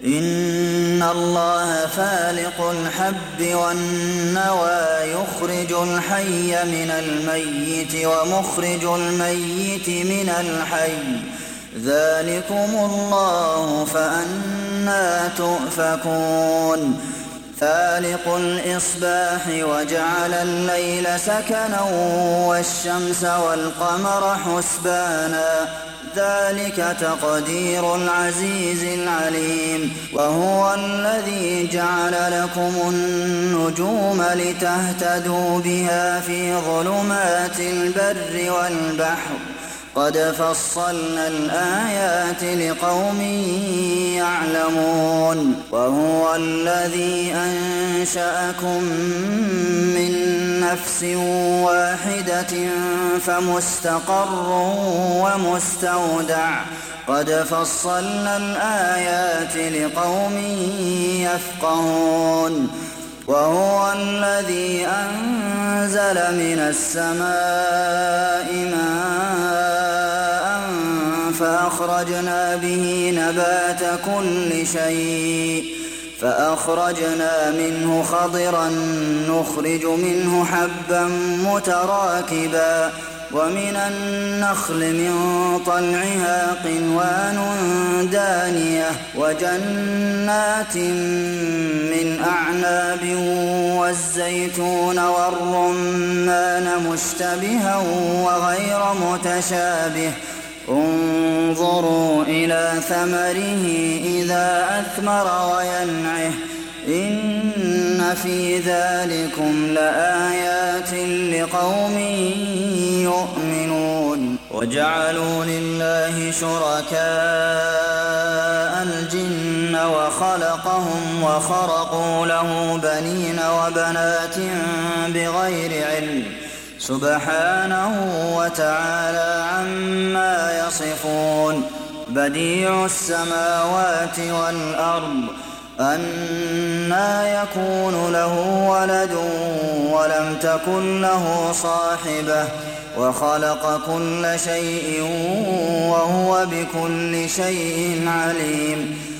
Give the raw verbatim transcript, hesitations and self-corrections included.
إِنَّ اللَّهَ فَالِقُ الْحَبِّ وَالنَّوَىٰ يُخْرِجُ الْحَيَّ مِنَ الْمَيِّتِ وَمُخْرِجُ الْمَيِّتِ مِنَ الْحَيِّ ۚ ذَٰلِكُمُ اللَّهُ فَأَنَّىٰ تُؤْفَكُونَ فَالِقُ الْإِصْبَاحِ وَجَعَلَ اللَّيْلَ سَكَنًا وَالشَّمْسَ وَالْقَمَرَ حُسْبَانًا ۚ ذَٰلِكَ تَقْدِيرُ الْعَزِيزِ الْعَلِيمِ وَهُوَ الَّذِي جَعَلَ لَكُمُ النُّجُومَ لِتَهْتَدُوا بِهَا فِي ظُلُمَاتِ الْبَرِّ وَالْبَحْرِ ۗ قَدْ فَصَّلْنَا الْآيَاتِ لِقَوْمٍ يَعْلَمُونَ وَهُوَ الَّذِي أَنشَأَكُم مِّن نَّفْسٍ وَاحِدَةٍ فَمُسْتَقَرٌّ وَمُسْتَوْدَعٌ ۗ قَدْ فَصَّلْنَا الْآيَاتِ لِقَوْمٍ يَفْقَهُونَ وَهُوَ الَّذِي أَنزَلَ مِنَ السَّمَاءِ مَاءً فَأَخْرَجْنَا بِهِ نَبَاتَ كُلِّ شَيْءٍ فَأَخْرَجْنَا مِنْهُ خَضِرًا نُّخْرِجُ مِنْهُ حَبًّا مُّتَرَاكِبًا وَمِنَ النَّخْلِ مِن طَلْعِهَا قِنْوَانٌ دَانِيَةٌ وَجَنَّاتٍ مِّنْ أَعْنَابٍ وَالزَّيْتُونَ وَالرُّمَّانَ مُشْتَبِهًا وَغَيْرَ مُتَشَابِهٍ ۗ انظُرُوا إِلَىٰ ثَمَرِهِ إِذَا أَثْمَرَ وَيَنْعِهِ ۚ إِنَّ فِي ذَٰلِكُمْ لَآيَاتٍ لِّقَوْمٍ يُؤْمِنُونَ وَجَعَلُوا لِلَّهِ شُرَكَاءَ الْجِنَّ وَخَلَقَهُمْ وَخَرَقُوا لَهُ بَنِينَ وَبَنَاتٍ بِغَيْرِ عِلْمٍ ۚ سُبْحَانَهُ وَتَعَالَىٰ عَمَّا يَصِفُونَ بَدِيعُ السَّمَاوَاتِ وَالْأَرْضِ أَنَّىٰ يَكُونُ لَهُ وَلَدٌ وَلَمْ تَكُن لَّهُ صَاحِبَةٌ وَخَلَقَ كُلَّ شَيْءٍ وَهُوَ بِكُلِّ شَيْءٍ عَلِيمٌ